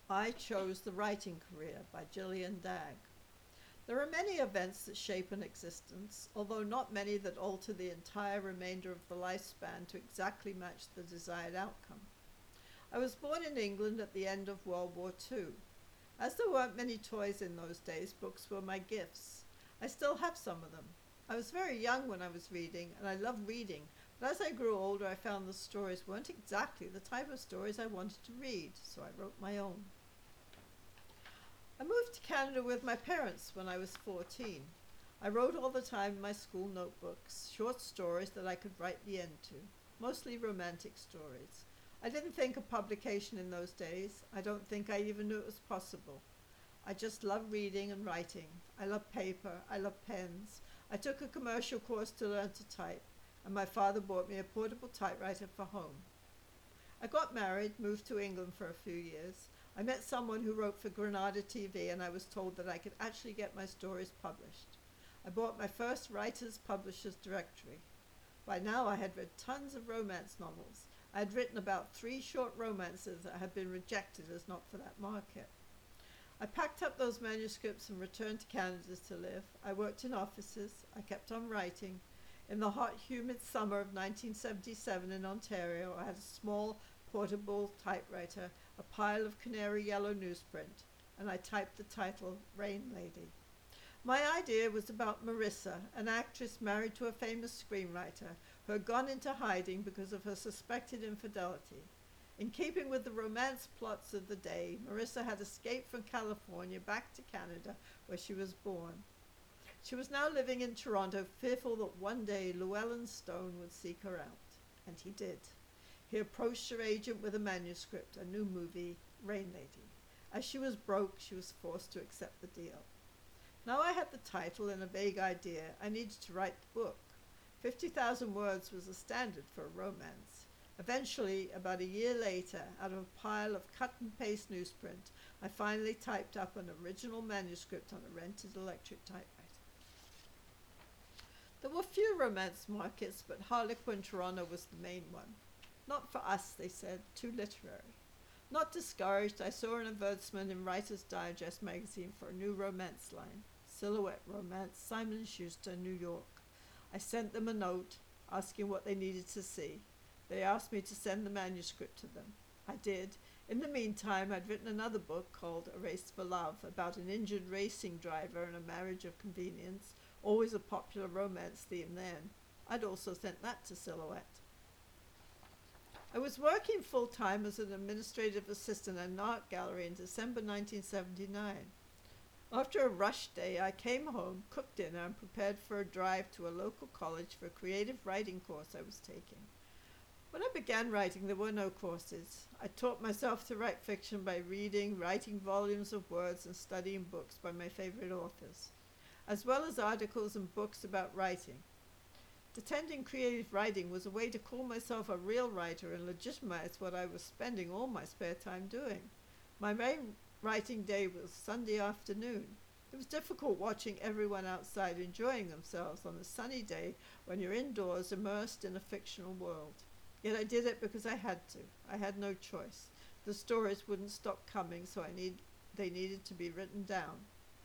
I Chose the Writing Career by Gillian Dagg. There are many events that shape an existence, although not many that alter the entire remainder of the lifespan to exactly match the desired outcome. I was born in England at the end of World War II. As there weren't many toys in those days, books were my gifts. I still have some of them. I was very young when I was reading, and I loved reading, but as I grew older, I found the stories weren't exactly the type of stories I wanted to read, so I wrote my own. I moved to Canada with my parents when I was 14. I wrote all the time in my school notebooks, short stories that I could write the end to, mostly romantic stories. I didn't think of publication in those days. I don't think I even knew it was possible. I just loved reading and writing. I loved paper. I loved pens. I took a commercial course to learn to type, and my father bought me a portable typewriter for home. I got married, moved to England for a few years. I met someone who wrote for Granada TV, and I was told that I could actually get my stories published. I bought my first writer's publisher's directory. By now I had read tons of romance novels. I had written about 3 short romances that had been rejected as not for that market. I packed up those manuscripts and returned to Canada to live. I worked in offices. I kept on writing. In the hot, humid summer of 1977 in Ontario, I had a small, portable typewriter, a pile of canary yellow newsprint, and I typed the title, Rain Lady. My idea was about Marissa, an actress married to a famous screenwriter who had gone into hiding because of her suspected infidelity. In keeping with the romance plots of the day, Marissa had escaped from California back to Canada, where she was born. She was now living in Toronto, fearful that one day Llewellyn Stone would seek her out. And he did. He approached her agent with a manuscript, a new movie, Rain Lady. As she was broke, she was forced to accept the deal. Now I had the title and a vague idea. I needed to write the book. 50,000 words was the standard for a romance. Eventually, about a year later, out of a pile of cut-and-paste newsprint, I finally typed up an original manuscript on a rented electric typewriter. There were few romance markets, but Harlequin, Toronto was the main one. Not for us, they said, too literary. Not discouraged, I saw an advertisement in Writer's Digest magazine for a new romance line, Silhouette Romance, Simon & Schuster, New York. I sent them a note asking what they needed to see. They asked me to send the manuscript to them. I did. In the meantime, I'd written another book called A Race for Love about an injured racing driver and a marriage of convenience, always a popular romance theme then. I'd also sent that to Silhouette. I was working full-time as an administrative assistant at an art gallery in December 1979. After a rush day, I came home, cooked dinner, and prepared for a drive to a local college for a creative writing course I was taking. When I began writing, there were no courses. I taught myself to write fiction by reading, writing volumes of words, and studying books by my favorite authors, as well as articles and books about writing. Attending creative writing was a way to call myself a real writer and legitimize what I was spending all my spare time doing. My main writing day was Sunday afternoon. It was difficult watching everyone outside enjoying themselves on a sunny day when you're indoors immersed in a fictional world. Yet I did it because I had to. I had no choice. The stories wouldn't stop coming, so they needed to be written down.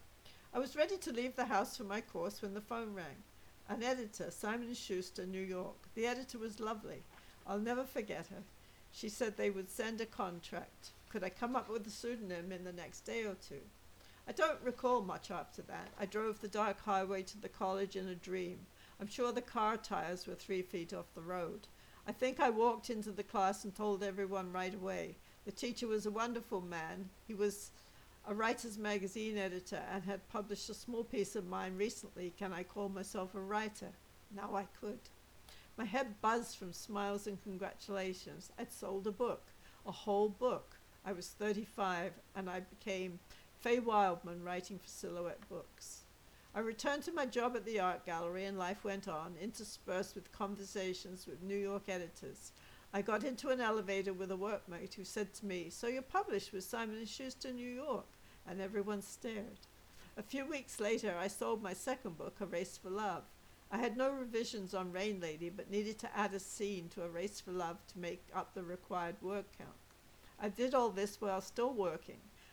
I was ready to leave the house for my course when the phone rang. An editor, Simon & Schuster, New York. The editor was lovely. I'll never forget her. She said they would send a contract. Could I come up with a pseudonym in the next day or two? I don't recall much after that. I drove the dark highway to the college in a dream. I'm sure the car tires were 3 feet off the road. I think I walked into the class and told everyone right away. The teacher was a wonderful man. He was a writer's magazine editor and had published a small piece of mine recently, Can I Call Myself a Writer? Now I could. My head buzzed from smiles and congratulations. I'd sold a book, a whole book. I was 35 and I became Faye Wildman writing for Silhouette Books. I returned to my job at the art gallery and life went on, interspersed with conversations with New York editors. I got into an elevator with a workmate who said to me, "So you're published with Simon & Schuster, New York?" And everyone stared. A few weeks later, I sold my second book, A Race for Love. I had no revisions on Rain Lady, but needed to add a scene to A Race for Love to make up the required word count. I did all this while still working.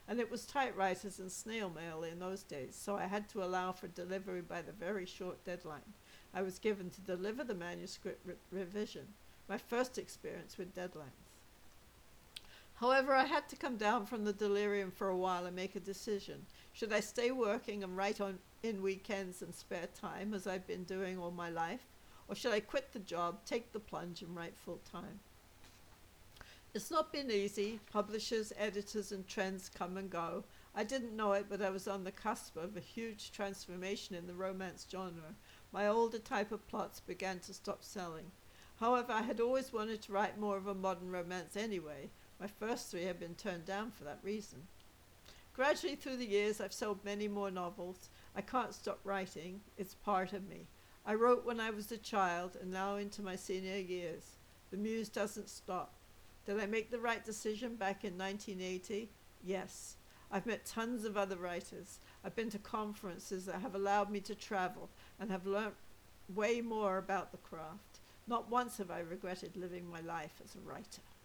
And it was typewriters and snail mail in those days, so I had to allow for delivery by the very short deadline I was given to deliver the manuscript revision, my first experience with deadlines. However, I had to come down from the delirium for a while and make a decision. Should I stay working and write in weekends and spare time, as I've been doing all my life? Or should I quit the job, take the plunge, and write full time? It's not been easy. Publishers, editors, and trends come and go. I didn't know it, but I was on the cusp of a huge transformation in the romance genre. My older type of plots began to stop selling. However, I had always wanted to write more of a modern romance anyway. My first 3 have been turned down for that reason. Gradually through the years, I've sold many more novels. I can't stop writing. It's part of me. I wrote when I was a child and now into my senior years. The muse doesn't stop. Did I make the right decision back in 1980? Yes. I've met tons of other writers. I've been to conferences that have allowed me to travel and have learnt way more about the craft. Not once have I regretted living my life as a writer.